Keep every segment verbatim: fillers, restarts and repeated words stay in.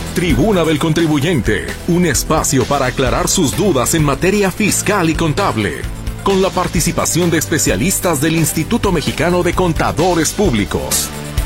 Tribuna del Contribuyente, un espacio para aclarar sus dudas en materia fiscal y contable, con la participación de especialistas del Instituto Mexicano de Contadores Públicos.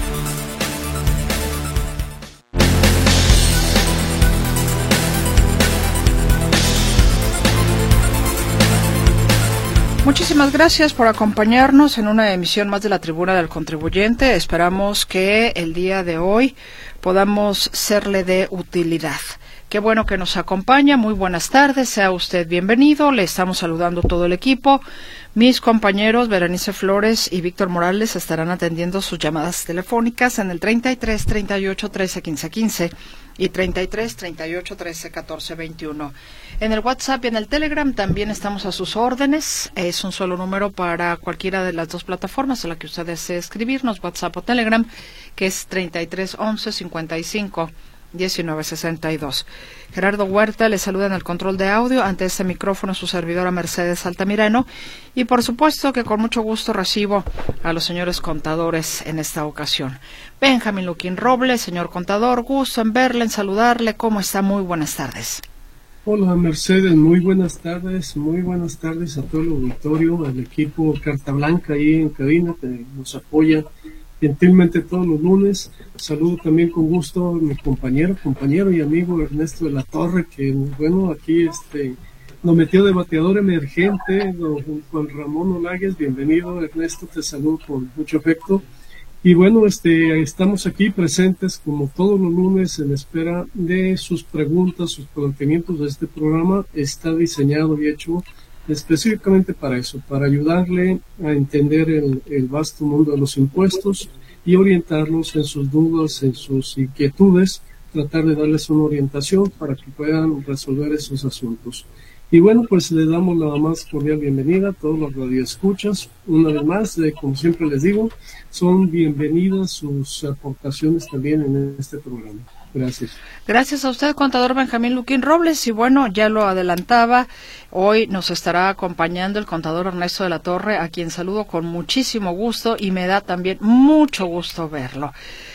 Muchísimas gracias por acompañarnos en una emisión más de la Tribuna del Contribuyente. Esperamos que el día de hoy podamos serle de utilidad. Qué bueno que nos acompaña. Muy buenas tardes. Sea usted bienvenido. Le estamos saludando todo el equipo. Mis compañeros Berenice Flores y Víctor Morales estarán atendiendo sus llamadas telefónicas en el treinta y tres, treinta y ocho, trece, quince, quince y treinta y tres, treinta y ocho, trece, catorce, veintiuno. En el WhatsApp y en el Telegram también estamos a sus órdenes. Es un solo número para cualquiera de las dos plataformas a la que usted desee escribirnos, WhatsApp o Telegram, que es treinta y tres, once, cincuenta y cinco, diecinueve, sesenta y dos. Gerardo Huerta le saluda en el control de audio. Ante este micrófono su servidora Mercedes Altamirano. Y por supuesto que con mucho gusto recibo a los señores contadores en esta ocasión. Benjamín Luquín Robles, señor contador, gusto en verle, en saludarle. ¿Cómo está? Muy buenas tardes. Hola Mercedes, muy buenas tardes, muy buenas tardes a todo el auditorio, al equipo Carta Blanca ahí en cabina que nos apoya gentilmente todos los lunes. Saludo también con gusto a mi compañero, compañero y amigo Ernesto de la Torre, que bueno, aquí este nos metió de bateador emergente, don Juan Ramón Olagues. Bienvenido Ernesto, te saludo con mucho afecto. Y bueno, este, estamos aquí presentes como todos los lunes en espera de sus preguntas, sus planteamientos de este programa. Está diseñado y hecho específicamente para eso, para ayudarle a entender el, el vasto mundo de los impuestos y orientarlos en sus dudas, en sus inquietudes, tratar de darles una orientación para que puedan resolver esos asuntos. Y bueno, pues le damos la más cordial bienvenida a todos los radioescuchas. Una vez más, eh, como siempre les digo, son bienvenidas sus aportaciones también en este programa. Gracias. Gracias a usted, contador Benjamín Luquín Robles. Y bueno, ya lo adelantaba, hoy nos estará acompañando el contador Ernesto de la Torre, a quien saludo con muchísimo gusto y me da también mucho gusto verlo.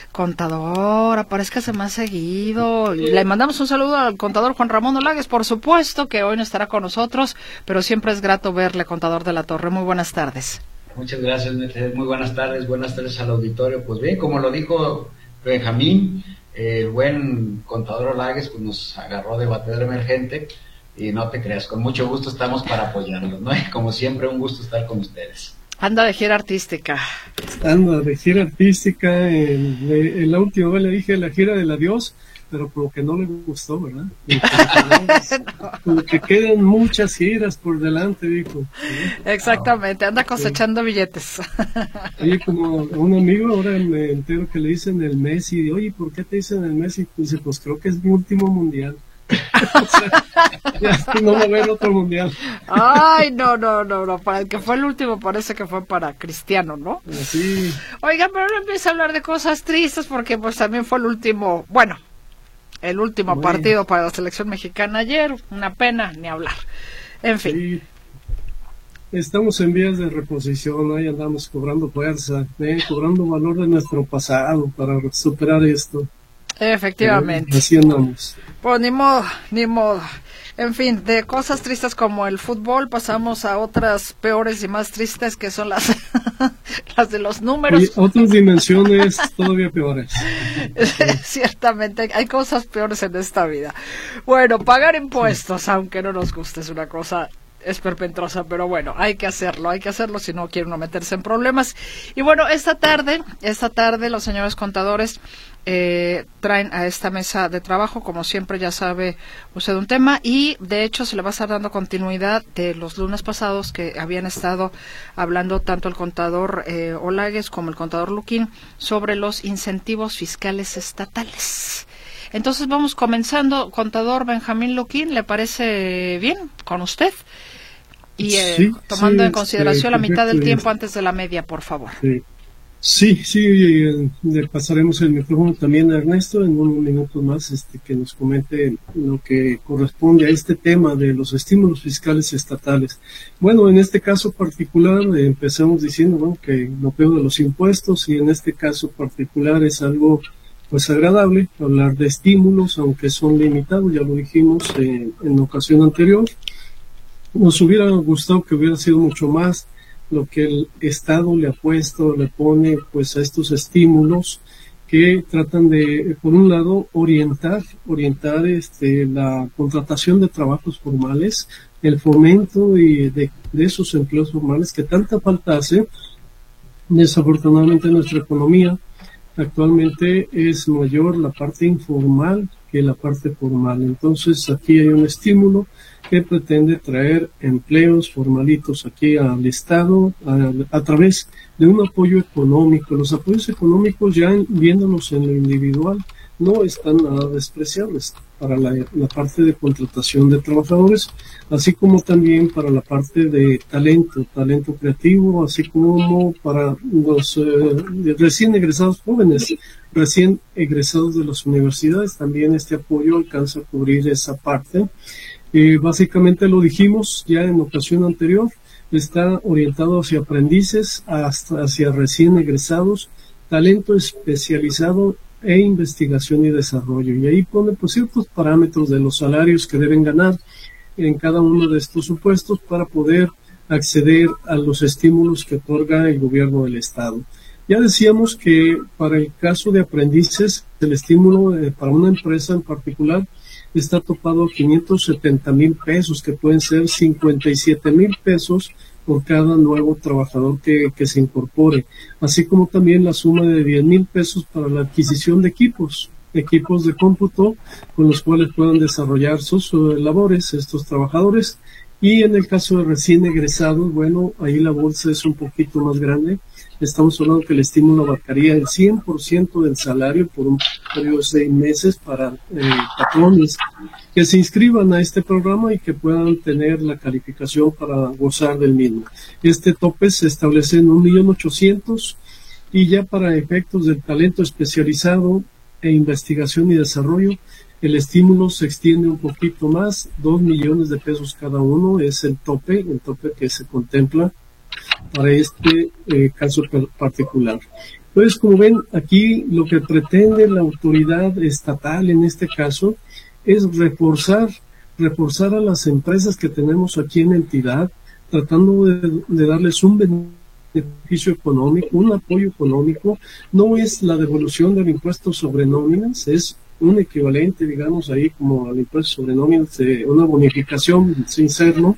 Contador, aparézcase más seguido. Le mandamos un saludo al contador Juan Ramón Olagues, por supuesto, que hoy no estará con nosotros, pero siempre es grato verle, contador de la Torre. Muy buenas tardes. Muchas gracias, Mercedes. Muy buenas tardes, buenas tardes al auditorio. Pues bien, como lo dijo Benjamín, el buen contador Olagues pues nos agarró de bateador emergente y no te creas, con mucho gusto estamos para apoyarlos, ¿no? Y como siempre, un gusto estar con ustedes. Anda de gira artística. Anda de gira artística. En, en la última vez le dije la gira del adiós, pero como que no le gustó, ¿verdad? No. Como que quedan muchas giras por delante, dijo. Exactamente, anda cosechando sí. billetes. Oye, como un amigo ahora me entero que le dicen el Messi. Oye, ¿por qué te dicen el Messi? Dice, pues creo que es mi último mundial. O sea, ya no va a haber otro mundial. Ay, no, no, no, no, para el que fue el último parece que fue para Cristiano, ¿no? Sí. Oiga, pero no empieza a hablar de cosas tristes porque pues también fue el último, bueno, el último Muy partido bien. Para la selección mexicana ayer, una pena, ni hablar. En fin. Sí. Estamos en vías de reposición, ahí andamos cobrando fuerza, ¿eh? cobrando valor de nuestro pasado para superar esto. Efectivamente. Eh, así andamos. Pues ni modo, ni modo. En fin, de cosas tristes como el fútbol pasamos a otras peores y más tristes que son las las de los números. Y otras dimensiones todavía peores. Ciertamente, hay cosas peores en esta vida. Bueno, pagar impuestos, sí. aunque no nos guste, es una cosa esperpentosa, pero bueno, hay que hacerlo, hay que hacerlo si no quiere uno meterse en problemas. Y bueno, esta tarde, esta tarde los señores contadores eh, traen a esta mesa de trabajo, como siempre ya sabe usted, un tema, y de hecho se le va a estar dando continuidad de los lunes pasados que habían estado hablando tanto el contador eh, Olagues como el contador Luquín sobre los incentivos fiscales estatales. Entonces vamos comenzando, contador Benjamín Luquín, ¿le parece bien con usted? Y eh, sí, tomando sí, en consideración este, la mitad del perfecto. tiempo antes de la media, por favor. Sí, sí, sí eh, le pasaremos el micrófono también a Ernesto en unos minutos más, este, que nos comente lo que corresponde a este tema de los estímulos fiscales estatales. Bueno, en este caso particular eh, empezamos diciendo bueno, que lo peor de los impuestos, y en este caso particular es algo pues agradable hablar de estímulos, aunque son limitados, ya lo dijimos eh, en ocasión anterior. Nos hubiera gustado que hubiera sido mucho más lo que el Estado le ha puesto, le pone pues a estos estímulos que tratan de, por un lado, orientar, orientar este, la contratación de trabajos formales, el fomento y de, de esos empleos formales que tanta falta hace. Desafortunadamente nuestra economía actualmente es mayor la parte informal que la parte formal. Entonces aquí hay un estímulo que pretende traer empleos formalitos aquí al Estado a, a través de un apoyo económico. Los apoyos económicos, ya viéndolos en lo individual, no están nada despreciables para la, la parte de contratación de trabajadores, así como también para la parte de talento, talento creativo, así como para los eh, recién egresados jóvenes, recién egresados de las universidades. También este apoyo alcanza a cubrir esa parte. Eh, básicamente lo dijimos ya en ocasión anterior, está orientado hacia aprendices, hasta hacia recién egresados, talento especializado e investigación y desarrollo. Y ahí pone pues ciertos parámetros de los salarios que deben ganar en cada uno de estos supuestos para poder acceder a los estímulos que otorga el gobierno del Estado. Ya decíamos que para el caso de aprendices, el estímulo eh, para una empresa en particular está topado a quinientos setenta mil pesos, que pueden ser cincuenta y siete mil pesos por cada nuevo trabajador que, que se incorpore, así como también la suma de diez mil pesos para la adquisición de equipos, equipos de cómputo con los cuales puedan desarrollar sus uh, labores estos trabajadores. Y en el caso de recién egresados, bueno, ahí la bolsa es un poquito más grande. Estamos hablando que el estímulo abarcaría el cien por ciento del salario por un periodo de seis meses para eh, patrones que se inscriban a este programa y que puedan tener la calificación para gozar del mismo. Este tope se establece en un millón ochocientos mil y ya para efectos del talento especializado e investigación y desarrollo, el estímulo se extiende un poquito más, dos millones de pesos cada uno es el tope, el tope que se contempla para este eh, caso particular. Entonces, como ven, aquí lo que pretende la autoridad estatal en este caso es reforzar, reforzar a las empresas que tenemos aquí en la entidad, tratando de, de darles un beneficio económico, un apoyo económico. No es la devolución del impuesto sobre nóminas, es un equivalente, digamos, ahí como al impuesto sobre nóminas, de una bonificación sin serlo.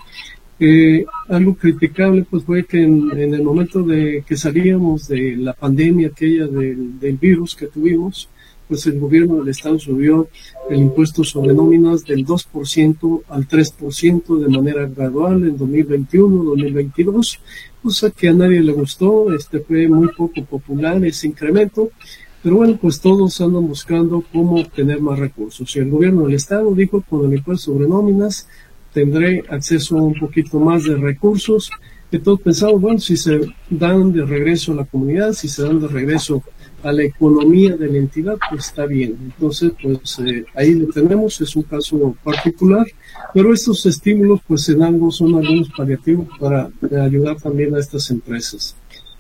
Eh, algo criticable pues fue que en, en el momento de que salíamos de la pandemia aquella del, del virus que tuvimos, pues el gobierno del Estado subió el impuesto sobre nóminas del dos por ciento al tres por ciento de manera gradual en dos mil veintiuno, dos mil veintidós, cosa que a nadie le gustó. Este fue muy poco popular ese incremento, pero bueno, pues todos andan buscando cómo obtener más recursos. Y el gobierno del Estado dijo, con el impuesto sobre nóminas tendré acceso a un poquito más de recursos, que todos pensamos, bueno, si se dan de regreso a la comunidad, si se dan de regreso a la economía de la entidad, pues está bien. Entonces, pues eh, ahí lo tenemos, es un caso particular, pero estos estímulos, pues en algo son algunos paliativos para ayudar también a estas empresas.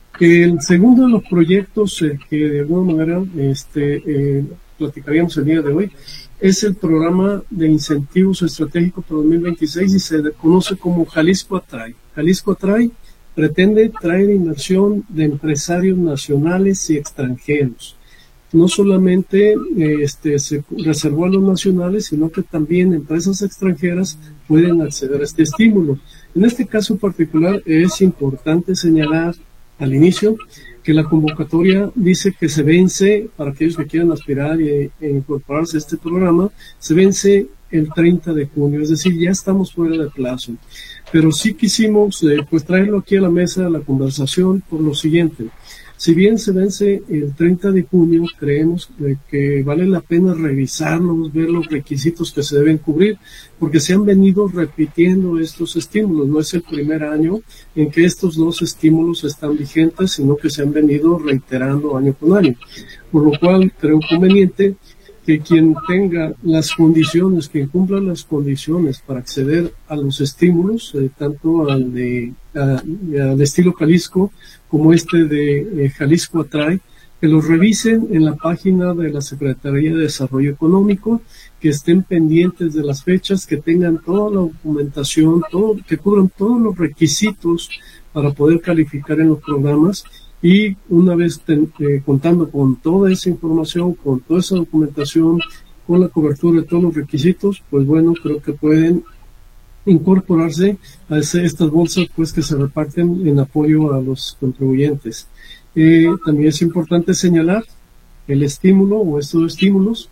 El segundo de los proyectos eh, que de alguna manera este, eh, platicaríamos el día de hoy es el programa de incentivos estratégicos para dos mil veintiséis y se conoce como Jalisco Atrae. Jalisco Atrae pretende traer inversión de empresarios nacionales y extranjeros. No solamente eh, este, se reservó a los nacionales, sino que también empresas extranjeras pueden acceder a este estímulo. En este caso particular es importante señalar al inicio que la convocatoria dice que se vence, para aquellos que quieran aspirar e, e incorporarse a este programa, se vence el treinta de junio, es decir, ya estamos fuera de plazo. Pero sí quisimos eh, pues traerlo aquí a la mesa, a la conversación, por lo siguiente. Si bien se vence el treinta de junio, creemos eh, que vale la pena revisarlos, ver los requisitos que se deben cubrir, porque se han venido repitiendo estos estímulos. No es el primer año en que estos dos estímulos están vigentes, sino que se han venido reiterando año con año. Por lo cual creo conveniente que quien tenga las condiciones, quien cumpla las condiciones para acceder a los estímulos, eh, tanto al de a, al estilo Jalisco como este de eh, Jalisco Atrae, que los revisen en la página de la Secretaría de Desarrollo Económico, que estén pendientes de las fechas, que tengan toda la documentación, todo, que cubran todos los requisitos para poder calificar en los programas, y una vez ten, eh, contando con toda esa información, con toda esa documentación, con la cobertura de todos los requisitos, pues bueno, creo que pueden incorporarse a ese, estas bolsas pues que se reparten en apoyo a los contribuyentes. Eh, también es importante señalar el estímulo o estos estímulos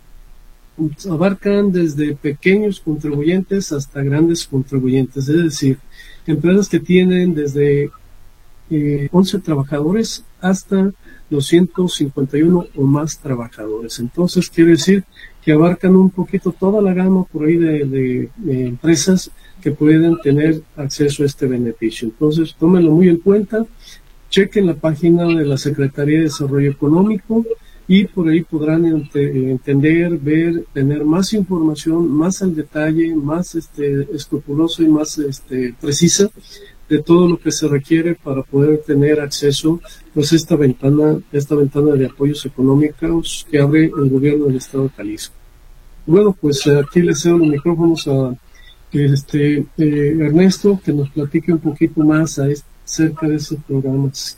abarcan desde pequeños contribuyentes hasta grandes contribuyentes, es decir, empresas que tienen desde eh, once trabajadores hasta doscientos cincuenta y uno o más trabajadores. Entonces quiere decir que abarcan un poquito toda la gama por ahí de, de, de empresas que pueden tener acceso a este beneficio. Entonces tómenlo muy en cuenta, chequen la página de la Secretaría de Desarrollo Económico y por ahí podrán ent entender, ver, tener más información, más al detalle, más este, escrupuloso y más este, precisa de todo lo que se requiere para poder tener acceso pues esta ventana, esta ventana de apoyos económicos que abre el gobierno del Estado de Jalisco. Bueno, pues aquí les cedo los micrófonos a este eh, Ernesto, que nos platique un poquito más a este, acerca de esos programas.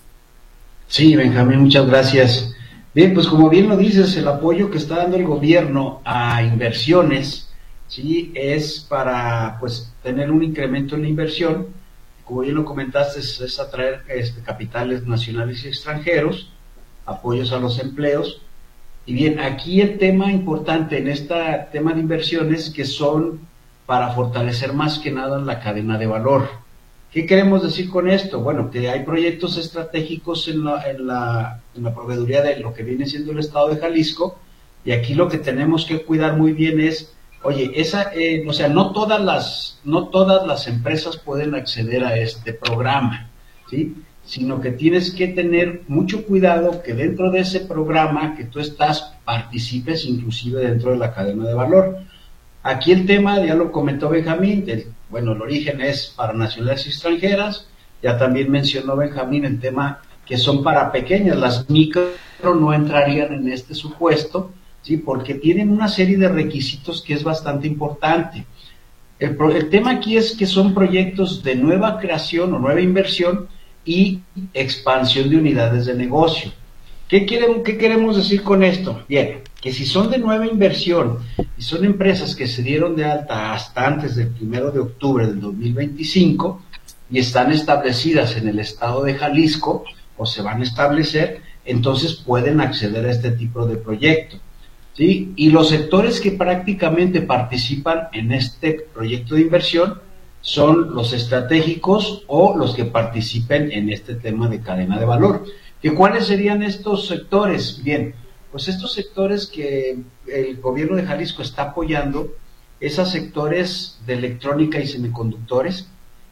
Sí, Benjamín, muchas gracias. Bien, pues como bien lo dices, el apoyo que está dando el gobierno a inversiones, sí, es para pues tener un incremento en la inversión. Como bien lo comentaste, es, es atraer este, capitales nacionales y extranjeros, apoyos a los empleos. Y bien, aquí el tema importante en este tema de inversiones que son para fortalecer más que nada la cadena de valor. ¿Qué queremos decir con esto? Bueno, que hay proyectos estratégicos en la, en la, en la proveeduría de lo que viene siendo el Estado de Jalisco, y aquí lo que tenemos que cuidar muy bien es, oye, esa, eh, o sea, no todas las, no todas las empresas pueden acceder a este programa, ¿sí? Sino que tienes que tener mucho cuidado que dentro de ese programa que tú estás, participes inclusive dentro de la cadena de valor. Aquí el tema, ya lo comentó Benjamín, el, bueno, el origen es para nacionales y extranjeras, ya también mencionó Benjamín el tema que son para pequeñas, las micro no entrarían en este supuesto, ¿sí? Porque tienen una serie de requisitos que es bastante importante. El, el tema aquí es que son proyectos de nueva creación o nueva inversión y expansión de unidades de negocio. ¿Qué queremos, qué queremos decir con esto? Bien, que si son de nueva inversión y son empresas que se dieron de alta hasta antes del primero de octubre del dos mil veinticinco y están establecidas en el estado de Jalisco o se van a establecer, entonces pueden acceder a este tipo de proyecto, ¿sí? Y los sectores que prácticamente participan en este proyecto de inversión son los estratégicos o los que participen en este tema de cadena de valor. ¿Y cuáles serían estos sectores? Bien, pues estos sectores que el gobierno de Jalisco está apoyando, esos sectores de electrónica y semiconductores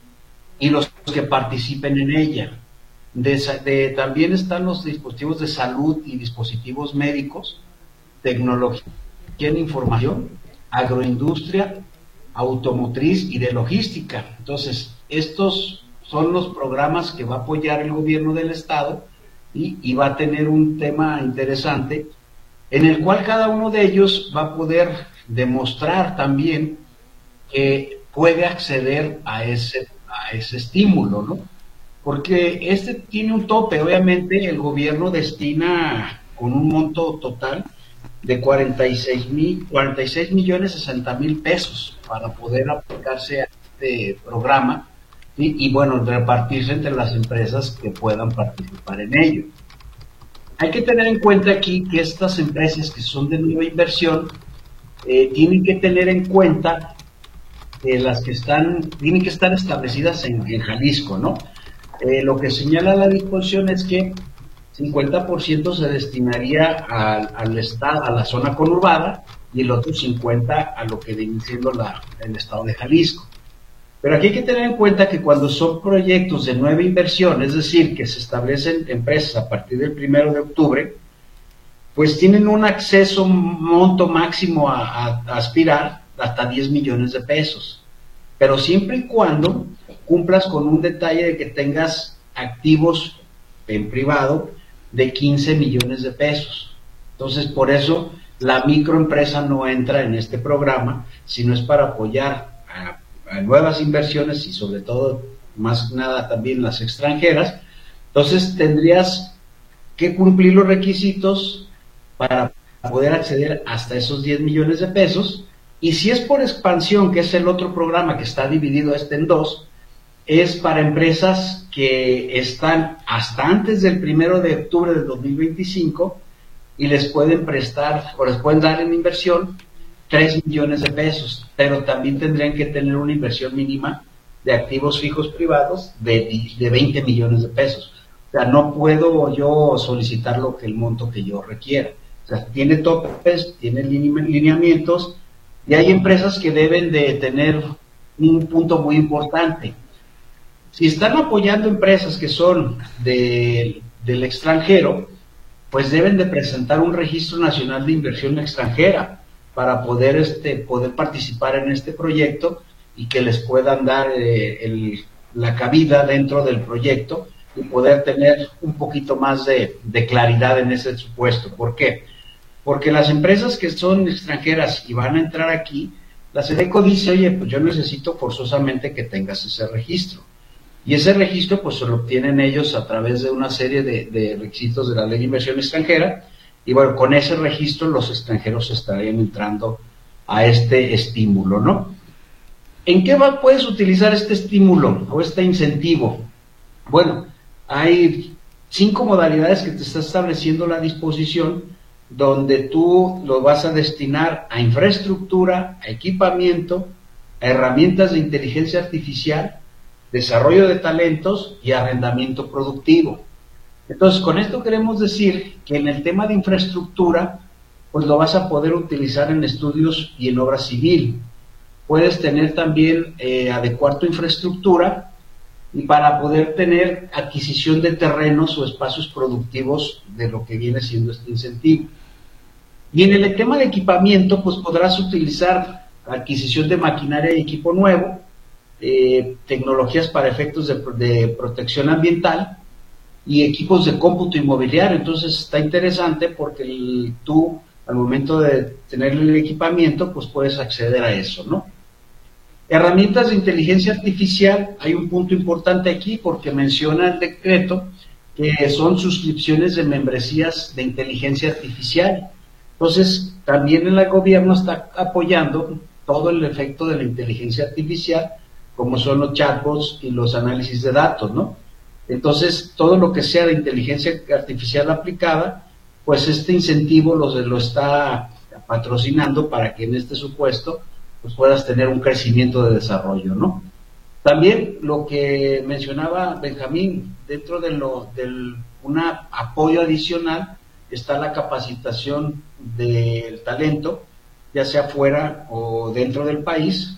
y los que participen en ella. De, de, también están los dispositivos de salud y dispositivos médicos, tecnología de información, agroindustria, automotriz y de logística. Entonces, estos son los programas que va a apoyar el gobierno del estado. Y, y va a tener un tema interesante en el cual cada uno de ellos va a poder demostrar también que puede acceder a ese, a ese estímulo, ¿no? Porque este tiene un tope, obviamente el gobierno destina con un monto total de cuarenta y seis millones sesenta mil pesos para poder aplicarse a este programa. ¿Sí? Y bueno, repartirse entre las empresas que puedan participar en ello. Hay que tener en cuenta aquí que estas empresas que son de nueva inversión eh, tienen que tener en cuenta eh, las que están, tienen que estar establecidas en, en Jalisco, ¿no? Eh, lo que señala la disposición es que cincuenta por ciento se destinaría al, al estado, a la zona conurbada, y el otro cincuenta por ciento a lo que viene siendo la, el estado de Jalisco. Pero aquí hay que tener en cuenta que cuando son proyectos de nueva inversión, es decir, que se establecen empresas a partir del primero de octubre, pues tienen un acceso, un monto máximo a, a, a aspirar hasta diez millones de pesos. Pero siempre y cuando cumplas con un detalle de que tengas activos en privado de quince millones de pesos. Entonces, por eso la microempresa no entra en este programa, sino es para apoyar a, a nuevas inversiones y sobre todo, más nada, también las extranjeras. Entonces, tendrías que cumplir los requisitos para poder acceder hasta esos diez millones de pesos. Y si es por expansión, que es el otro programa que está dividido este en dos, es para empresas que están hasta antes del primero de octubre del dos mil veinticinco y les pueden prestar o les pueden dar en inversión tres millones de pesos, pero también tendrían que tener una inversión mínima de activos fijos privados de, de veinte millones de pesos. O sea, no puedo yo solicitar lo que el monto que yo requiera. O sea, tiene topes, tiene lineamientos, y hay empresas que deben de tener un punto muy importante. Si están apoyando empresas que son de, del extranjero, pues deben de presentar un registro nacional de inversión extranjera para poder, este, poder participar en este proyecto y que les puedan dar eh, el, la cabida dentro del proyecto y poder tener un poquito más de, de claridad en ese supuesto. ¿Por qué? Porque las empresas que son extranjeras y van a entrar aquí, la SEDECO dice, oye, pues yo necesito forzosamente que tengas ese registro. Y ese registro pues se lo obtienen ellos a través de una serie de, de requisitos de la Ley de Inversión Extranjera, y bueno, con ese registro los extranjeros estarían entrando a este estímulo, ¿no? ¿En qué va, puedes utilizar este estímulo o este incentivo? Bueno, hay cinco modalidades que te está estableciendo la disposición, donde tú lo vas a destinar a infraestructura, a equipamiento, a herramientas de inteligencia artificial, desarrollo de talentos y arrendamiento productivo. Entonces, con esto queremos decir que en el tema de infraestructura, pues lo vas a poder utilizar en estudios y en obra civil. Puedes tener también, eh, adecuar tu infraestructura y para poder tener adquisición de terrenos o espacios productivos de lo que viene siendo este incentivo. Y en el tema de equipamiento, pues podrás utilizar adquisición de maquinaria y equipo nuevo, eh, tecnologías para efectos de, de protección ambiental y equipos de cómputo inmobiliario. Entonces está interesante porque el, tú, al momento de tener el equipamiento, pues puedes acceder a eso, ¿no? Herramientas de inteligencia artificial, hay un punto importante aquí porque menciona el decreto que son suscripciones de membresías de inteligencia artificial. Entonces, también el gobierno está apoyando todo el efecto de la inteligencia artificial, como son los chatbots y los análisis de datos, ¿no? Entonces, todo lo que sea de inteligencia artificial aplicada, pues este incentivo lo, lo está patrocinando para que en este supuesto pues puedas tener un crecimiento de desarrollo, ¿no? También lo que mencionaba Benjamín, dentro de lo del un apoyo adicional está la capacitación del talento, ya sea fuera o dentro del país,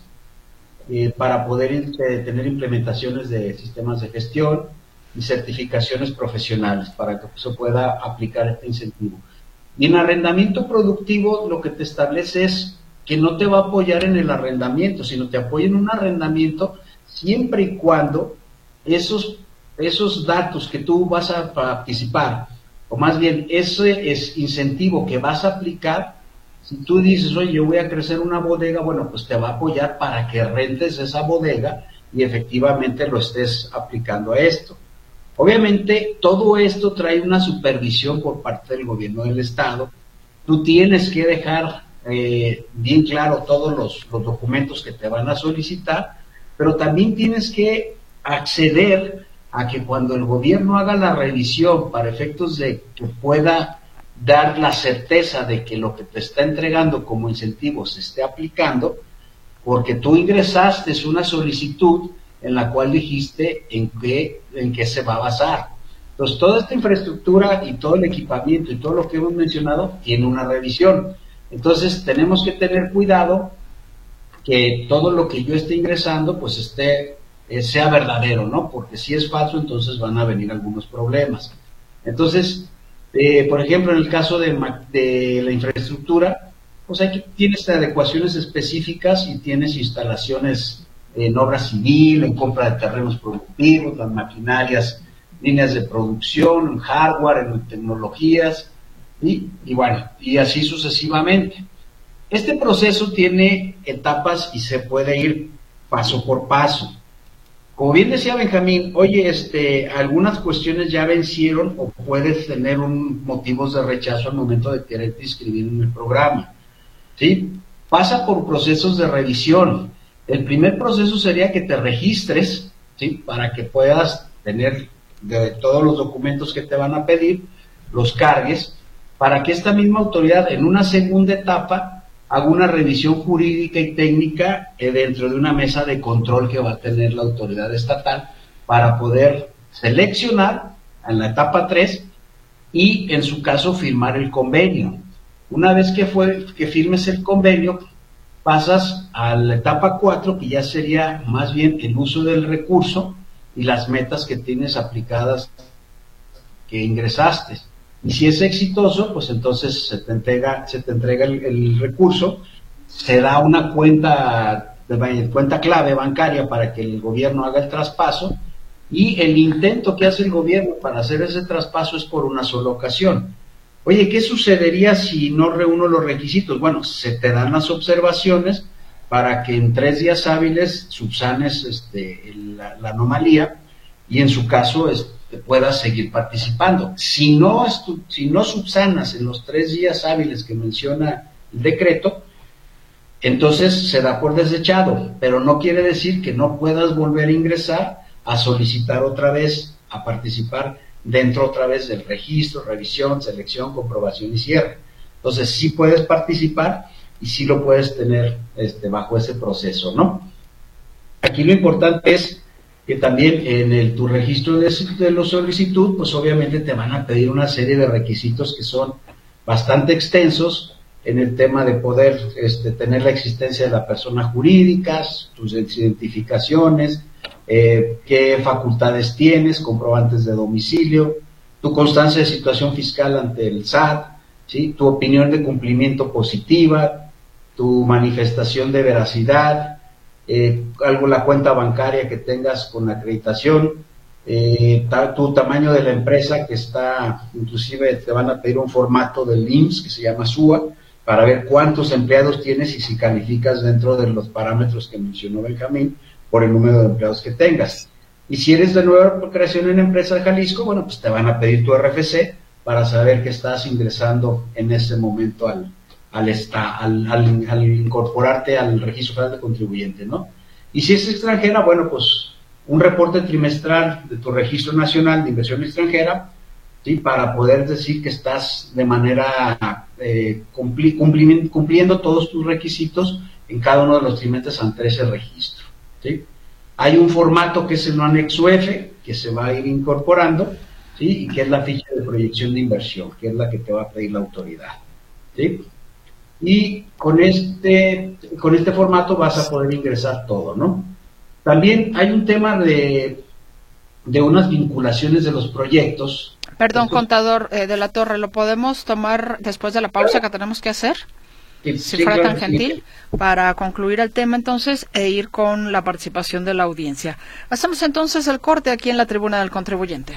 eh, para poder eh, tener implementaciones de sistemas de gestión y certificaciones profesionales para que se pueda aplicar este incentivo. Y en arrendamiento productivo lo que te establece es que no te va a apoyar en el arrendamiento, sino te apoya en un arrendamiento siempre y cuando esos, esos datos que tú vas a participar, o más bien ese es incentivo que vas a aplicar, si tú dices, oye, yo voy a crecer una bodega, bueno, pues te va a apoyar para que rentes esa bodega y efectivamente lo estés aplicando a esto. Obviamente, todo esto trae una supervisión por parte del gobierno del Estado. Tú tienes que dejar eh, bien claro todos los, los documentos que te van a solicitar, pero también tienes que acceder a que cuando el gobierno haga la revisión para efectos de que pueda dar la certeza de que lo que te está entregando como incentivo se esté aplicando, porque tú ingresaste una solicitud en la cual dijiste en qué, en qué se va a basar. Entonces, toda esta infraestructura y todo el equipamiento y todo lo que hemos mencionado tiene una revisión. Entonces, tenemos que tener cuidado que todo lo que yo esté ingresando, pues esté, eh, sea verdadero, ¿no? Porque si es falso, entonces van a venir algunos problemas. Entonces, eh, por ejemplo, en el caso de, de la infraestructura, pues hay que, tienes adecuaciones específicas y tienes instalaciones en obra civil, en compra de terrenos productivos, las maquinarias líneas de producción, en hardware, en tecnologías, y, y bueno, y así sucesivamente. Este proceso tiene etapas y se puede ir paso por paso. Como bien decía Benjamín, oye, este, algunas cuestiones ya vencieron o puedes tener un, motivos de rechazo al momento de quererte inscribir en el programa, ¿sí? Pasa por procesos de revisión. El primer proceso sería que te registres, ¿sí? Para que puedas tener de todos los documentos que te van a pedir, los cargues, para que esta misma autoridad en una segunda etapa haga una revisión jurídica y técnica eh, dentro de una mesa de control que va a tener la autoridad estatal para poder seleccionar en la etapa tres y en su caso firmar el convenio. Una vez que, fue, que firmes el convenio, pasas a la etapa cuatro, que ya sería más bien el uso del recurso y las metas que tienes aplicadas que ingresaste. Y si es exitoso, pues entonces se te entrega, se te entrega el, el recurso, se da una cuenta, de, cuenta clave bancaria para que el gobierno haga el traspaso, y el intento que hace el gobierno para hacer ese traspaso es por una sola ocasión. Oye, ¿qué sucedería si no reúno los requisitos? Bueno, se te dan las observaciones para que en tres días hábiles subsanes este, la, la anomalía y en su caso este, puedas seguir participando. Si no, si no subsanas en los tres días hábiles que menciona el decreto, entonces se da por desechado, pero no quiere decir que no puedas volver a ingresar a solicitar otra vez, a participar dentro otra vez del registro, revisión, selección, comprobación y cierre. Entonces sí puedes participar y sí lo puedes tener este, bajo ese proceso, ¿no? Aquí lo importante es que también en el, tu registro de, de la solicitud, pues obviamente te van a pedir una serie de requisitos que son bastante extensos en el tema de poder este, tener la existencia de la persona jurídica, tus identificaciones, eh, qué facultades tienes, comprobantes de domicilio, tu constancia de situación fiscal ante el S A T, ¿sí? Tu opinión de cumplimiento positiva, tu manifestación de veracidad, Eh, algo la cuenta bancaria que tengas con acreditación, eh, ta, tu tamaño de la empresa que está, inclusive te van a pedir un formato del I M S S que se llama S U A para ver cuántos empleados tienes y si calificas dentro de los parámetros que mencionó Benjamín por el número de empleados que tengas. Y si eres de nueva creación en empresa de Jalisco, bueno, pues te van a pedir tu R F C para saber que estás ingresando en ese momento al Al, esta, al, al, al incorporarte al registro federal de contribuyente, ¿no? Y si es extranjera, bueno, pues un reporte trimestral de tu registro nacional de inversión extranjera, ¿sí? Para poder decir que estás de manera eh, cumpli, cumpli, cumpliendo todos tus requisitos en cada uno de los trimestres ante ese registro, ¿sí? Hay un formato que es el anexo F, que se va a ir incorporando, ¿sí? Y que es la ficha de proyección de inversión, que es la que te va a pedir la autoridad, ¿sí? Y con este, con este formato vas a poder ingresar todo, ¿no? También hay un tema de, de unas vinculaciones de los proyectos. Perdón, Esto, contador eh, de la Torre, ¿lo podemos tomar después de la pausa que tenemos que hacer? Sí, si sí, fuera claro, tan gentil, sí. Para concluir el tema entonces e ir con la participación de la audiencia. Hacemos entonces el corte aquí en la Tribuna del Contribuyente.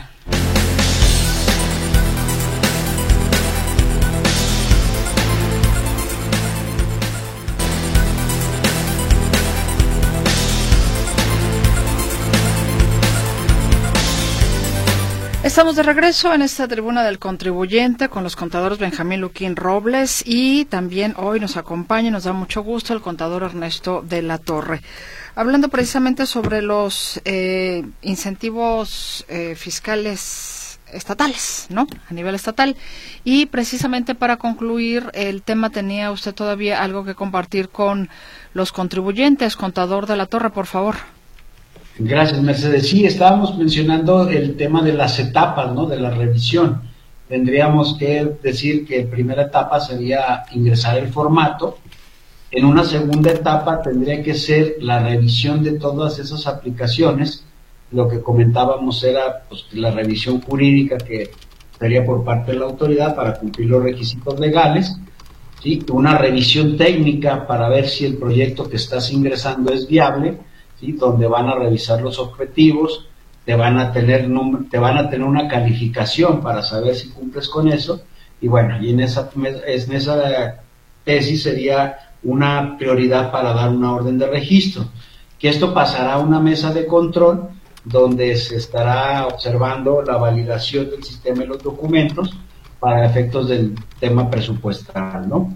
Estamos de regreso en esta Tribuna del Contribuyente con los contadores Benjamín Luquín Robles y también hoy nos acompaña y nos da mucho gusto el contador Ernesto de la Torre. Hablando precisamente sobre los eh, incentivos eh, fiscales estatales, ¿no? A nivel estatal. Y precisamente para concluir el tema, tenía usted todavía algo que compartir con los contribuyentes. Contador de la Torre, por favor. Gracias, Mercedes. Sí, estábamos mencionando el tema de las etapas, ¿no? De la revisión. Tendríamos que decir que en primera etapa sería ingresar el formato. En una segunda etapa tendría que ser la revisión de todas esas aplicaciones. Lo que comentábamos era pues, la revisión jurídica que sería por parte de la autoridad para cumplir los requisitos legales, ¿sí? Una revisión técnica para ver si el proyecto que estás ingresando es viable, ¿sí? Donde van a revisar los objetivos, te van a tener te van a tener una calificación para saber si cumples con eso, y bueno, y en esa, en esa tesis sería una prioridad para dar una orden de registro, que esto pasará a una mesa de control donde se estará observando la validación del sistema y los documentos para efectos del tema presupuestal, ¿no?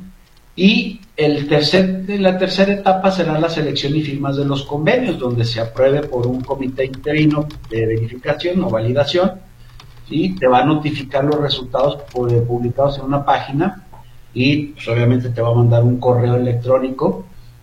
Y el tercer, la tercera etapa será la selección y firmas de los convenios, donde se apruebe por un comité interino de verificación o validación, y te va a notificar los resultados publicados en una página, y pues, obviamente te va a mandar un correo electrónico,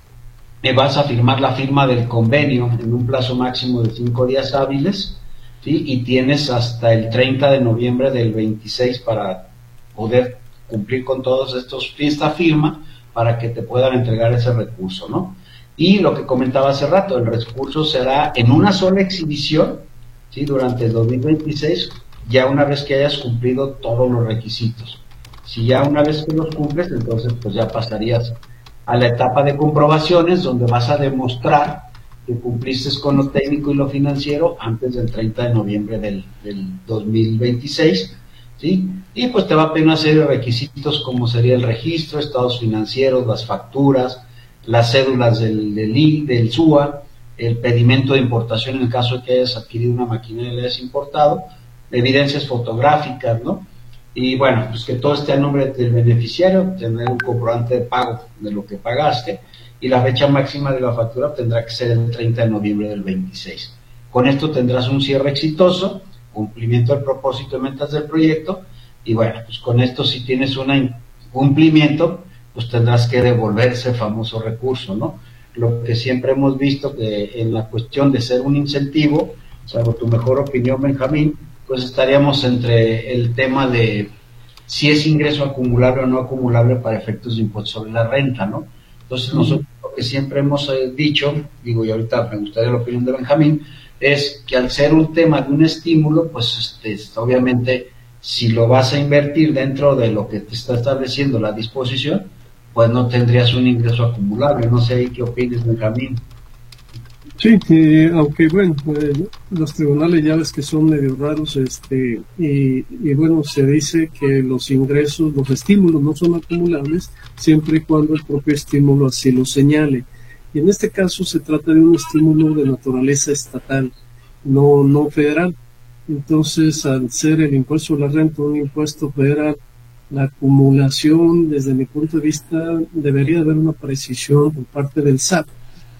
y vas a firmar la firma del convenio en un plazo máximo de cinco días hábiles, ¿sí? Y tienes hasta el treinta de noviembre del veintiséis para poder cumplir con todos estos, esta firma, para que te puedan entregar ese recurso, ¿no? Y lo que comentaba hace rato, el recurso será en una sola exhibición, ¿sí? Durante el dos mil veintiséis, ya una vez que hayas cumplido todos los requisitos. Si ya una vez que los cumples, entonces pues ya pasarías a la etapa de comprobaciones, donde vas a demostrar que cumpliste con lo técnico y lo financiero antes del treinta de noviembre del, del dos mil veintiséis, ¿sí? Y pues te va a pedir una serie de requisitos, como sería el registro, estados financieros, las facturas, las cédulas del, del, I, del S U A, el pedimento de importación en el caso de que hayas adquirido una maquinaria y la hayas importado, evidencias fotográficas, ¿no? Y bueno, pues que todo esté a nombre del beneficiario, tener un comprobante de pago de lo que pagaste, y la fecha máxima de la factura tendrá que ser el treinta de noviembre del veintiséis. Con esto tendrás un cierre exitoso, cumplimiento del propósito de metas del proyecto, y bueno, pues con esto, si tienes un incumplimiento, pues tendrás que devolver ese famoso recurso, ¿no? Lo que siempre hemos visto que en la cuestión de ser un incentivo, salvo tu mejor opinión, Benjamín, pues estaríamos entre el tema de si es ingreso acumulable o no acumulable para efectos de impuesto sobre la renta, ¿no? Entonces nosotros lo que siempre hemos eh, dicho, digo, y ahorita me gustaría la opinión de Benjamín, es que al ser un tema de un estímulo, pues este, obviamente si lo vas a invertir dentro de lo que te está estableciendo la disposición, pues no tendrías un ingreso acumulable. No sé ahí qué opinas, Benjamín. Sí, eh, aunque bueno, eh, los tribunales ya ves que son medio raros, este, y, y bueno, se dice que los ingresos, los estímulos no son acumulables siempre y cuando el propio estímulo así lo señale. Y en este caso se trata de un estímulo de naturaleza estatal, no, no federal. Entonces, al ser el impuesto a la renta un impuesto federal, la acumulación, desde mi punto de vista, debería haber una precisión por parte del S A T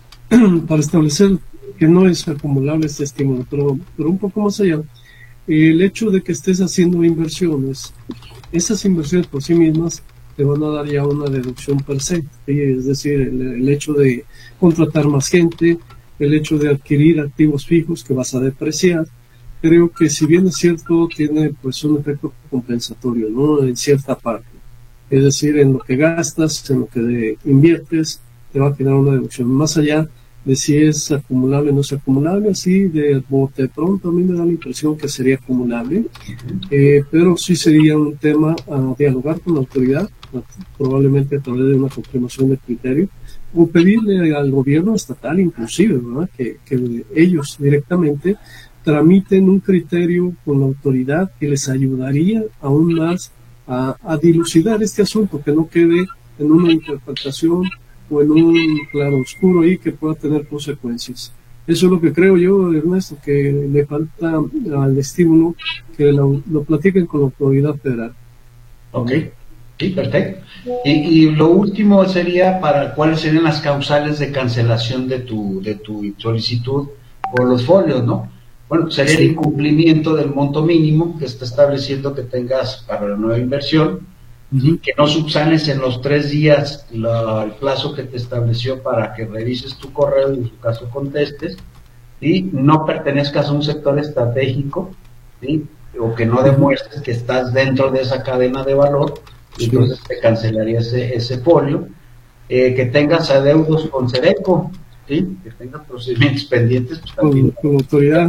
para establecer que no es acumulable este estímulo, pero, pero un poco más allá, el hecho de que estés haciendo inversiones, esas inversiones por sí mismas te van a dar ya una deducción per se, ¿sí? Es decir, el, el hecho de contratar más gente, el hecho de adquirir activos fijos que vas a depreciar, creo que si bien es cierto, tiene pues un efecto compensatorio, ¿no? En cierta parte, es decir, en lo que gastas, en lo que de, inviertes, te va a generar una deducción. Más allá de si es acumulable o no es acumulable, así de bote pronto a mí me da la impresión que sería acumulable, eh, pero sí sería un tema a dialogar con la autoridad, probablemente a través de una confirmación de criterio, o pedirle al gobierno estatal inclusive, ¿verdad? Que, que ellos directamente tramiten un criterio con la autoridad que les ayudaría aún más a, a dilucidar este asunto, que no quede en una interpretación o en un claro oscuro ahí que pueda tener consecuencias. Eso es lo que creo yo, Ernesto, que le falta al estímulo que lo, lo platiquen con la autoridad federal. Ok, sí, perfecto. Y, y lo último sería para cuáles serían las causales de cancelación de tu, de tu solicitud por los folios, ¿no? Bueno, sería sí. El incumplimiento del monto mínimo que está estableciendo que tengas para la nueva inversión, uh-huh. Que no subsanes en los tres días la, el plazo que te estableció para que revises tu correo y en su caso contestes, y no pertenezcas a un sector estratégico, ¿sí? O que no demuestres que estás dentro de esa cadena de valor, y sí. Entonces te cancelaría ese, ese folio, eh, que tengas adeudos con Sereco, ¿sí? Que tengas procedimientos pendientes, pues también. Con, con autoridad.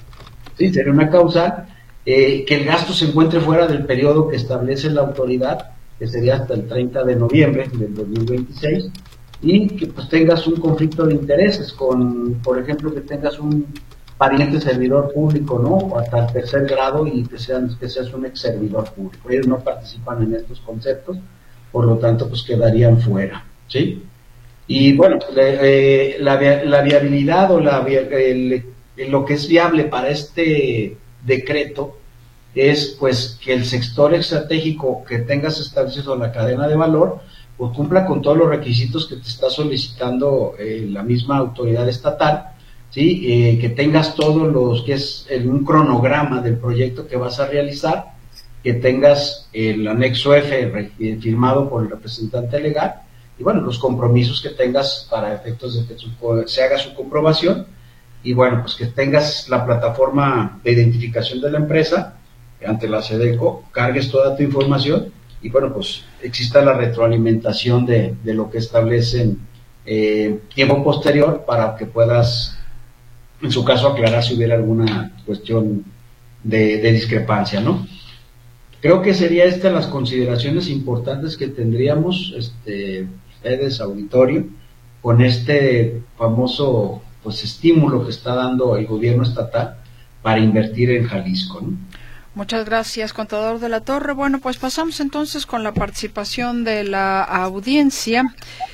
Sí, sería una causa. Eh, que el gasto se encuentre fuera del periodo que establece la autoridad, que sería hasta el treinta de noviembre del dos mil veintiséis, y que pues tengas un conflicto de intereses con, por ejemplo, que tengas un pariente servidor público, ¿no? O hasta el tercer grado y que, sean, que seas un ex servidor público. Ellos no participan en estos conceptos, por lo tanto, pues quedarían fuera, ¿sí? Y bueno, eh, la, la viabilidad o la, el, lo que es viable para este decreto es pues que el sector estratégico que tengas establecido en la cadena de valor pues cumpla con todos los requisitos que te está solicitando eh, la misma autoridad estatal, ¿sí? Eh, que tengas todos los que es el, un cronograma del proyecto que vas a realizar, que tengas el anexo F firmado por el representante legal y bueno, los compromisos que tengas para efectos de que su, se haga su comprobación y bueno, pues que tengas la plataforma de identificación de la empresa ante la SEDECO, cargues toda tu información y bueno, pues exista la retroalimentación de, de lo que establecen eh, tiempo posterior para que puedas, en su caso, aclarar si hubiera alguna cuestión de, de discrepancia, ¿no? Creo que sería estas las consideraciones importantes que tendríamos, este, ustedes, auditorio, con este famoso pues estímulo que está dando el gobierno estatal para invertir en Jalisco, ¿no? Muchas gracias, contador de la Torre. Bueno, pues pasamos entonces con la participación de la audiencia.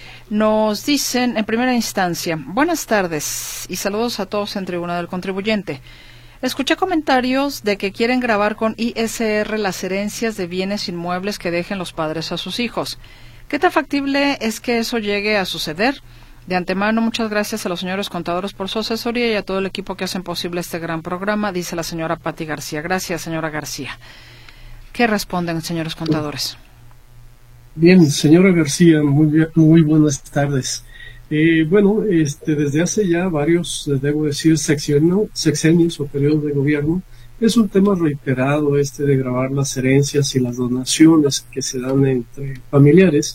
Nos dicen en primera instancia, buenas tardes y saludos a todos en Tribuna del Contribuyente. Escuché comentarios de que quieren grabar con I S R las herencias de bienes inmuebles que dejen los padres a sus hijos. ¿Qué tan factible es que eso llegue a suceder? De antemano, muchas gracias a los señores contadores por su asesoría y a todo el equipo que hacen posible este gran programa, dice la señora Pati García. Gracias, señora García. ¿Qué responden, señores contadores? Bien, señora García, muy, muy buenas tardes. Eh, bueno, este, desde hace ya varios, debo decir, sexenio, sexenios o periodos de gobierno, es un tema reiterado este de grabar las herencias y las donaciones que se dan entre familiares.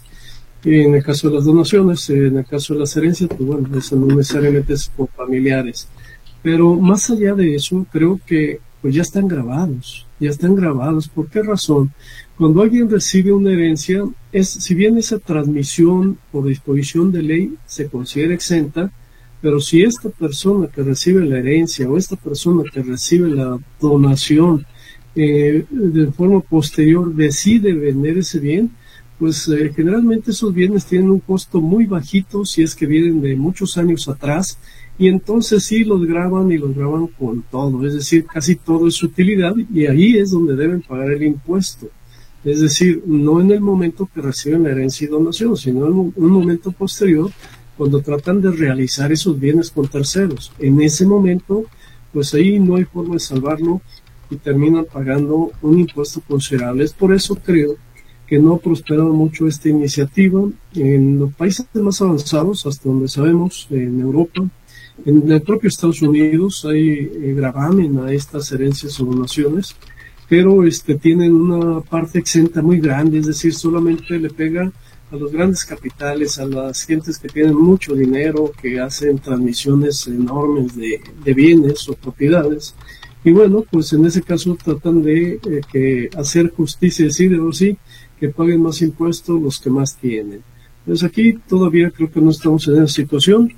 En el caso de las donaciones, en el caso de las herencias, pues bueno, eso no necesariamente es por familiares. Pero más allá de eso, creo que pues ya están grabados, ya están grabados. ¿Por qué razón? Cuando alguien recibe una herencia, es, si bien esa transmisión por disposición de ley se considera exenta, pero si esta persona que recibe la herencia o esta persona que recibe la donación eh, de forma posterior decide vender ese bien, pues eh, generalmente esos bienes tienen un costo muy bajito si es que vienen de muchos años atrás y entonces sí los graban y los graban con todo, es decir, casi todo es utilidad y ahí es donde deben pagar el impuesto. Es decir, no en el momento que reciben la herencia y donación, sino en un momento posterior cuando tratan de realizar esos bienes con terceros. En ese momento, pues ahí no hay forma de salvarlo y terminan pagando un impuesto considerable. Es por eso creo que no ha prosperado mucho esta iniciativa. En los países más avanzados, hasta donde sabemos, en Europa, en el propio Estados Unidos, hay eh, gravamen a estas herencias o donaciones, pero este, tienen una parte exenta muy grande, es decir, solamente le pega a los grandes capitales, a las gentes que tienen mucho dinero, que hacen transmisiones enormes de, de bienes o propiedades. Y bueno, pues en ese caso tratan de eh, que hacer justicia y decir, o sí, que paguen más impuestos los que más tienen. Pues aquí todavía creo que no estamos en esa situación.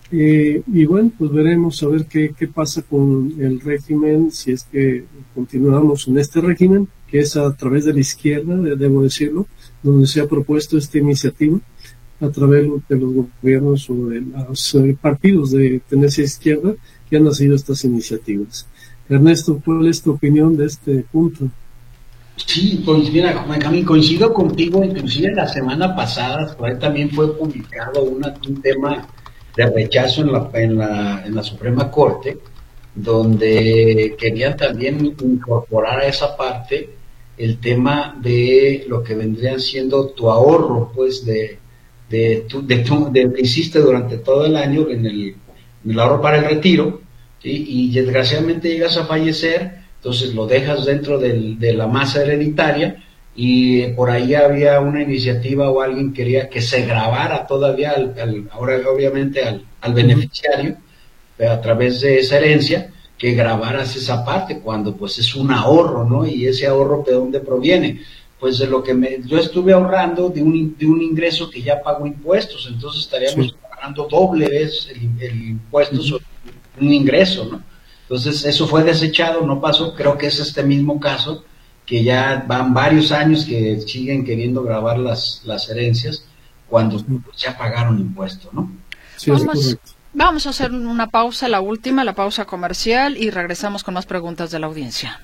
Eh, y bueno, pues veremos a ver qué, qué pasa con el régimen, si es que continuamos en este régimen, que es a través de la izquierda, debo decirlo, donde se ha propuesto esta iniciativa a través de los gobiernos o de los partidos de tendencia izquierda que han nacido estas iniciativas. Ernesto, ¿cuál es tu opinión de este punto? Sí, pues mira, Benjamín, coincido contigo, inclusive la semana pasada por ahí también fue publicado una, un tema de rechazo en la, en la en la Suprema Corte, donde querían también incorporar a esa parte el tema de lo que vendrían siendo tu ahorro, pues, de de tu, de tu, de que hiciste durante todo el año en el, en el ahorro para el retiro, ¿sí? Y desgraciadamente llegas a fallecer, entonces lo dejas dentro del, de la masa hereditaria, y por ahí había una iniciativa o alguien quería que se grabara todavía, al, al, ahora obviamente al, al beneficiario, a través de esa herencia, que grabaras esa parte, cuando pues es un ahorro, ¿no? Y ese ahorro, ¿de dónde proviene? Pues de lo que me, yo estuve ahorrando de un, de un ingreso que ya pago impuestos, entonces estaríamos sí. pagando doble vez el, el impuesto uh-huh. sobre un ingreso, ¿no? Entonces eso fue desechado, no pasó. Creo que es este mismo caso, que ya van varios años que siguen queriendo grabar las, las herencias cuando ya pagaron impuesto, ¿no? Sí, vamos, vamos a hacer una pausa, la última, la pausa comercial, y regresamos con más preguntas de la audiencia.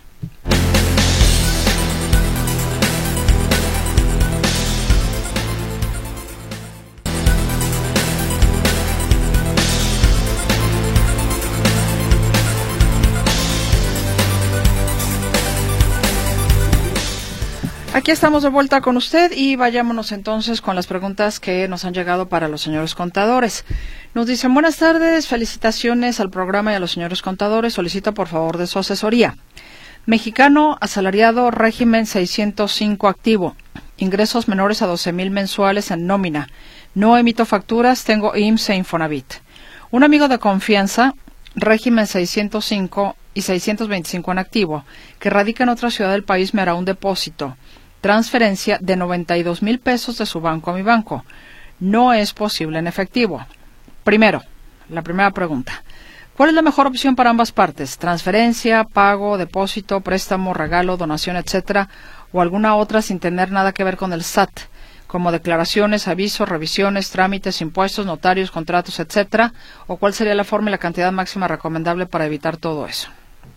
Aquí estamos de vuelta con usted y vayámonos entonces con las preguntas que nos han llegado para los señores contadores. Nos dicen: buenas tardes, felicitaciones al programa y a los señores contadores, solicito por favor de su asesoría. Mexicano, asalariado, régimen seiscientos cinco activo, ingresos menores a doce mil mensuales en nómina, no emito facturas, tengo I M S S e Infonavit. Un amigo de confianza, régimen seiscientos cinco y seiscientos veinticinco en activo, que radica en otra ciudad del país, me hará un depósito. Transferencia de noventa y dos mil pesos de su banco a mi banco. No es posible en efectivo. Primero, la primera pregunta. ¿Cuál es la mejor opción para ambas partes? ¿Transferencia, pago, depósito, préstamo, regalo, donación, etcétera? ¿O alguna otra sin tener nada que ver con el S A T? Como declaraciones, avisos, revisiones, trámites, impuestos, notarios, contratos, etcétera. ¿O cuál sería la forma y la cantidad máxima recomendable para evitar todo eso?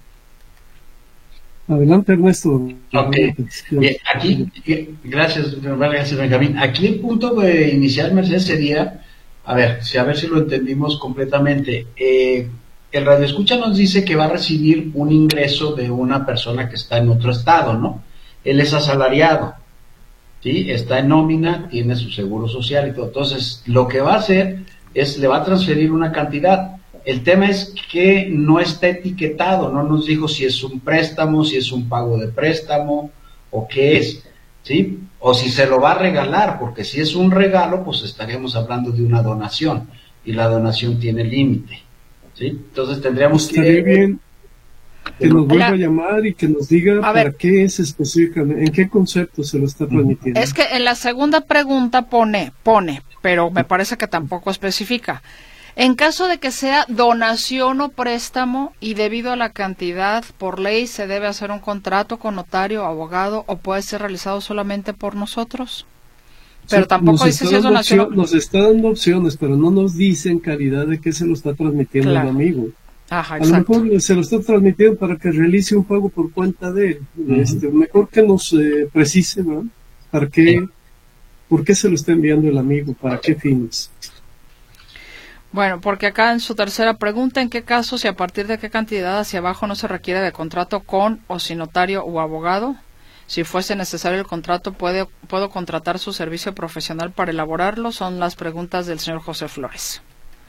Adelante, Ernesto. Okay. Bien, aquí, gracias, gracias, Benjamín. Aquí el punto de iniciar, Mercedes, sería, a ver, si a ver si lo entendimos completamente. Eh, el radioescucha nos dice que va a recibir un ingreso de una persona que está en otro estado, ¿no? Él es asalariado, ¿sí? Está en nómina, tiene su seguro social y todo. Entonces, lo que va a hacer es, le va a transferir una cantidad. El tema es que no está etiquetado, no nos dijo si es un préstamo, si es un pago de préstamo o qué es, ¿sí? O si se lo va a regalar, porque si es un regalo, pues estaríamos hablando de una donación y la donación tiene límite, ¿sí? Entonces tendríamos Estaría que... bien que nos vuelva La... a llamar y que nos diga a para ver, qué es específicamente, en qué concepto se lo está transmitiendo. Es que en la segunda pregunta pone, pone, pero me parece que tampoco especifica. En caso de que sea donación o préstamo y debido a la cantidad, por ley se debe hacer un contrato con notario, abogado, o puede ser realizado solamente por nosotros. Pero Sí, tampoco dice si es donación. Opción, nos está dando opciones, pero no nos dice en calidad de qué se lo está transmitiendo Claro. el amigo. Ajá, A lo exacto. mejor se lo está transmitiendo para que realice un pago por cuenta de él. Uh-huh. Este, mejor que nos eh, precise, ¿no? ¿Para qué, sí. ¿Por qué se lo está enviando el amigo? ¿Para qué fines? Bueno, porque acá en su tercera pregunta, ¿en qué casos y a partir de qué cantidad hacia abajo no se requiere de contrato con o sin notario o abogado? Si fuese necesario el contrato, ¿puede, ¿puedo contratar su servicio profesional para elaborarlo? Son las preguntas del señor José Flores.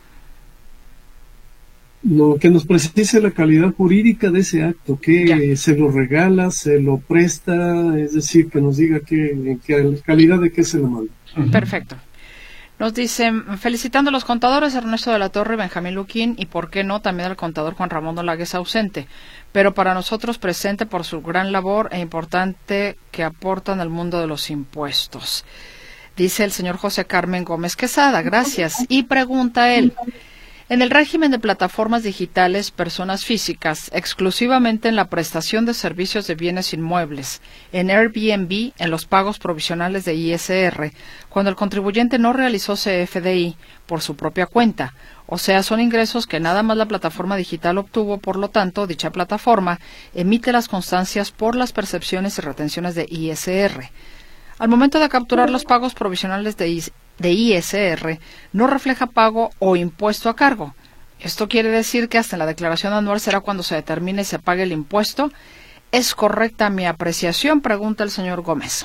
Lo que nos precise la calidad jurídica de ese acto, que ya. se lo regala, se lo presta, es decir, que nos diga que, que calidad de qué se lo manda. Uh-huh. Perfecto. Nos dicen, felicitando a los contadores Ernesto de la Torre, Benjamín Luquín y, por qué no, también al contador Juan Ramón Olagues ausente, pero para nosotros presente por su gran labor e importante que aportan al mundo de los impuestos. Dice el señor José Carmen Gómez Quesada, gracias. Y pregunta él, en el régimen de plataformas digitales, personas físicas, exclusivamente en la prestación de servicios de bienes inmuebles, en Airbnb, en los pagos provisionales de I S R, cuando el contribuyente no realizó C F D I por su propia cuenta, o sea, son ingresos que nada más la plataforma digital obtuvo, por lo tanto, dicha plataforma emite las constancias por las percepciones y retenciones de I S R. Al momento de capturar los pagos provisionales de I S R, de I S R no refleja pago o impuesto a cargo. Esto quiere decir que hasta en la declaración anual será cuando se determine y se pague el impuesto. ¿Es correcta mi apreciación?, pregunta el señor Gómez.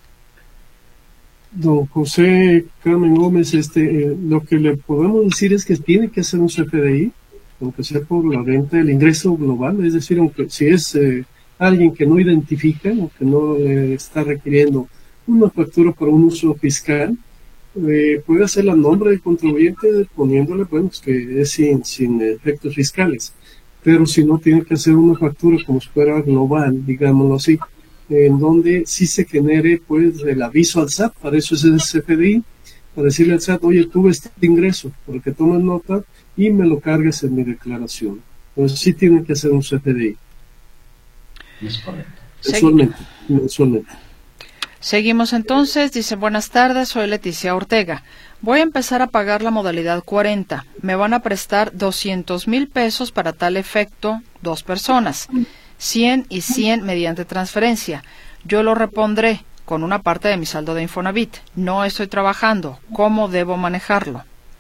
Don José Carmen Gómez, este, eh, lo que le podemos decir es que tiene que hacer un C F D I, aunque sea por la renta del ingreso global, es decir, aunque si es eh, alguien que no identifica o que no eh, está requiriendo una factura para un uso fiscal, Eh, puede hacerla a nombre del contribuyente poniéndole, bueno, pues que es sin, sin efectos fiscales, pero si no, tiene que hacer una factura como si fuera global, digámoslo así, en donde sí se genere pues el aviso al S A T. Para eso es el C F D I, para decirle al S A T, oye, tuve este ingreso, para que tomes nota y me lo cargues en mi declaración. Entonces sí tienen que hacer un C F D I. Es correcto. Mensualmente, mensualmente. Seguimos entonces, dice, buenas tardes, soy Leticia Ortega. Voy a empezar a pagar la modalidad cuarenta. Me van a prestar doscientos mil pesos para tal efecto, dos personas. cien y cien mediante transferencia. Yo lo repondré con una parte de mi saldo de Infonavit. No estoy trabajando. ¿Cómo debo manejarlo?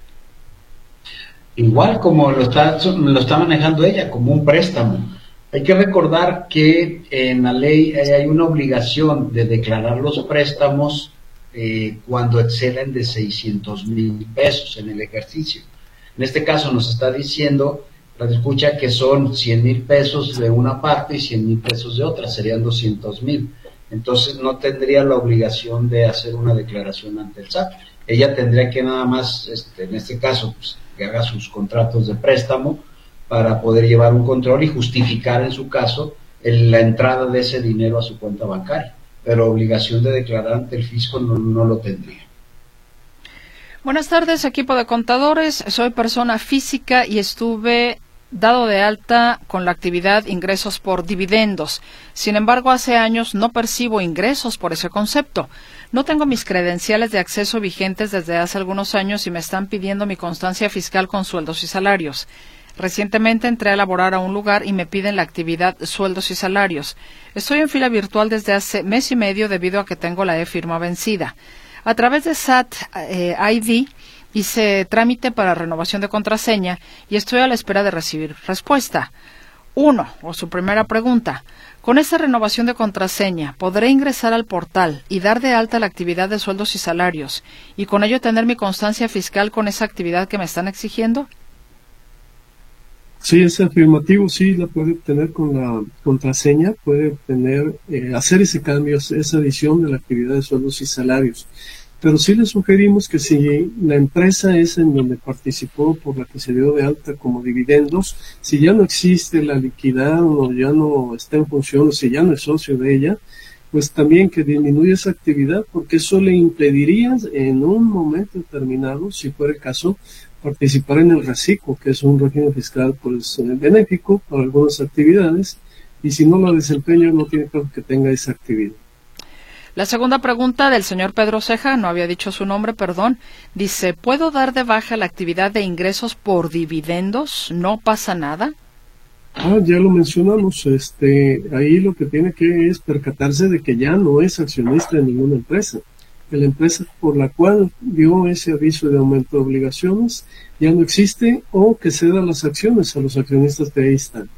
Igual como lo está, lo está manejando ella, como un préstamo. Hay que recordar que en la ley hay una obligación de declarar los préstamos eh, cuando exceden de seiscientos mil pesos en el ejercicio. En este caso nos está diciendo la escucha que son cien mil pesos de una parte y cien mil pesos de otra, serían doscientos mil. Entonces no tendría la obligación de hacer una declaración ante el S A T. Ella tendría que nada más, este, en este caso, pues, que haga sus contratos de préstamo para poder llevar un control y justificar en su caso el, la entrada de ese dinero a su cuenta bancaria, pero obligación de declarar ante el fisco no, no lo tendría. Buenas tardes, equipo de contadores. Soy persona física y estuve dado de alta con la actividad ingresos por dividendos. Sin embargo, hace años no percibo ingresos por ese concepto. No tengo mis credenciales de acceso vigentes desde hace algunos años y me están pidiendo mi constancia fiscal con sueldos y salarios. Recientemente entré a laborar a un lugar y me piden la actividad sueldos y salarios. Estoy en fila virtual desde hace mes y medio debido a que tengo la e-firma vencida. A través de S A T eh, I D hice trámite para renovación de contraseña y estoy a la espera de recibir respuesta. Uno, o su primera pregunta. Con esta renovación de contraseña, ¿podré ingresar al portal y dar de alta la actividad de sueldos y salarios y con ello tener mi constancia fiscal con esa actividad que me están exigiendo? Sí, es afirmativo, sí, la puede obtener con la contraseña, puede obtener, eh, hacer ese cambio, esa adición de la actividad de sueldos y salarios. Pero sí le sugerimos que si la empresa es en donde participó por la que se dio de alta como dividendos, si ya no existe la liquidez o ya no está en función o si ya no es socio de ella, pues también que disminuya esa actividad porque eso le impediría en un momento determinado, si fuera el caso, participar en el reciclo, que es un régimen fiscal pues benéfico para algunas actividades, y si no la desempeña no tiene caso que tenga esa actividad. La segunda pregunta del señor Pedro Ceja, no había dicho su nombre, perdón, dice, ¿puedo dar de baja la actividad de ingresos por dividendos? ¿No pasa nada? Ah, ya lo mencionamos, este, ahí lo que tiene que es percatarse de que ya no es accionista de ninguna empresa, que la empresa por la cual dio ese aviso de aumento de obligaciones ya no existe o que ceda las acciones a los accionistas que ahí están.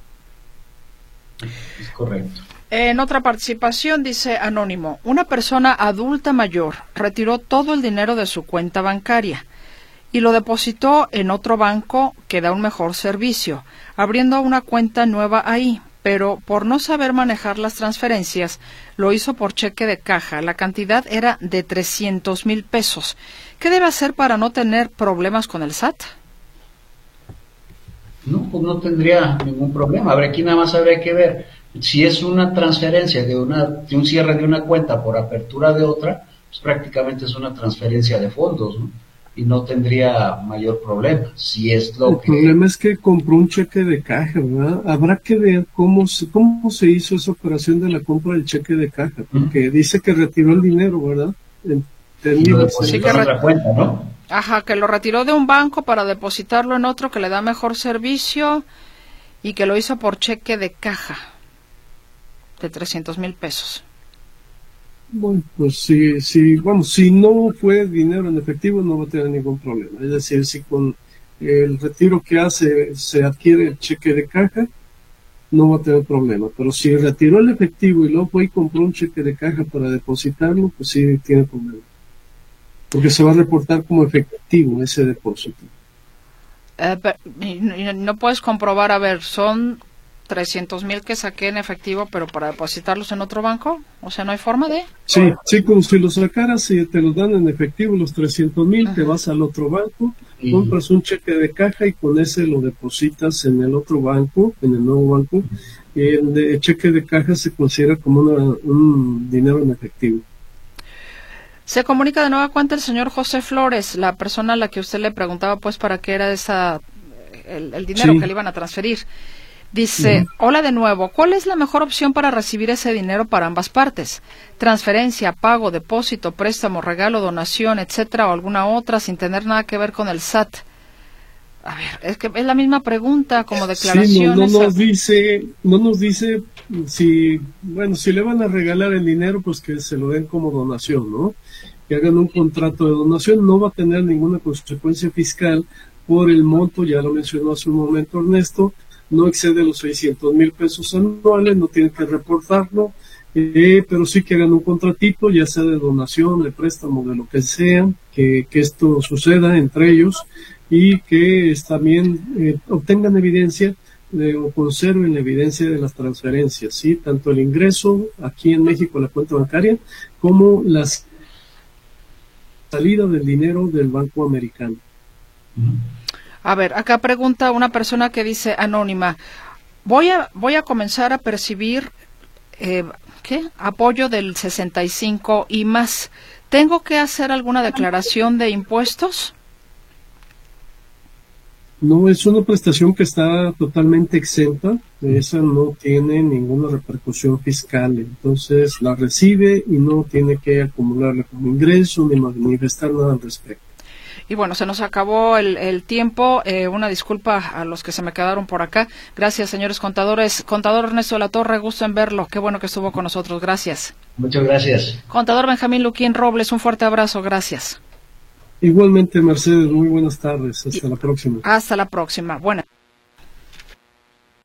Es correcto. En otra participación dice Anónimo, una persona adulta mayor retiró todo el dinero de su cuenta bancaria y lo depositó en otro banco que da un mejor servicio, abriendo una cuenta nueva ahí, pero por no saber manejar las transferencias, lo hizo por cheque de caja. La cantidad era de trescientos mil pesos. ¿Qué debe hacer para no tener problemas con el S A T? No, pues no tendría ningún problema. A ver, aquí nada más habría que ver si es una transferencia de una de un cierre de una cuenta por apertura de otra, pues prácticamente es una transferencia de fondos, ¿no? Y no tendría mayor problema. Si es lo el que... problema es que compró un cheque de caja, ¿verdad? Habrá que ver cómo se, cómo se hizo esa operación de la compra del cheque de caja, porque uh-huh. dice que retiró el dinero, ¿verdad? Lo sí, que otra cuenta, ¿no? Ajá, que lo retiró de un banco para depositarlo en otro que le da mejor servicio y que lo hizo por cheque de caja de trescientos mil pesos. Bueno, pues si, si, vamos, si no fue dinero en efectivo no va a tener ningún problema. Es decir, si con el retiro que hace se adquiere el cheque de caja, no va a tener problema. Pero si retiró el efectivo y luego fue y compró un cheque de caja para depositarlo, pues sí tiene problema. Porque se va a reportar como efectivo ese depósito. Eh, pero, no puedes comprobar, a ver, son trescientos mil que saqué en efectivo, pero para depositarlos en otro banco, o sea, no hay forma de... Sí, sí, como si los sacaras, si te los dan en efectivo los trescientos mil, te vas al otro banco, uh-huh. compras un cheque de caja y con ese lo depositas en el otro banco, en el nuevo banco, y el, de, el cheque de caja se considera como una, un dinero en efectivo. Se comunica de nueva cuenta el señor José Flores, la persona a la que usted le preguntaba pues para qué era esa el, el dinero sí. que le iban a transferir. Dice, uh-huh. Hola de nuevo, ¿cuál es la mejor opción para recibir ese dinero para ambas partes? Transferencia, pago, depósito, préstamo, regalo, donación, etcétera, o alguna otra sin tener nada que ver con el S A T. A ver, es que es la misma pregunta como declaraciones. Sí, no, no nos dice, no nos dice si, bueno, si le van a regalar el dinero, pues que se lo den como donación, ¿no? Que hagan un contrato de donación, no va a tener ninguna consecuencia fiscal por el monto, ya lo mencionó hace un momento Ernesto, no excede los seiscientos mil pesos anuales, no tienen que reportarlo, eh, pero sí que hagan un contratito, ya sea de donación, de préstamo, de lo que sea, que, que esto suceda entre ellos y que es, también eh, obtengan evidencia eh, o conserven la evidencia de las transferencias, ¿sí? Tanto el ingreso aquí en México a la cuenta bancaria como la salida del dinero del Banco Americano. A ver, acá pregunta una persona que dice anónima, voy a voy a comenzar a percibir eh, ¿qué? Apoyo del sesenta y cinco y más. ¿Tengo que hacer alguna declaración de impuestos? No, es una prestación que está totalmente exenta, esa no tiene ninguna repercusión fiscal, entonces la recibe y no tiene que acumularla como ingreso ni manifestar nada al respecto. Y bueno, se nos acabó el, el tiempo. Eh, una disculpa a los que se me quedaron por acá. Gracias, señores contadores. Contador Ernesto de la Torre, gusto en verlo. Qué bueno que estuvo con nosotros. Gracias. Muchas gracias. Contador Benjamín Luquín Robles, un fuerte abrazo. Gracias. Igualmente, Mercedes, muy buenas tardes. Hasta y, la próxima. Hasta la próxima. Buenas.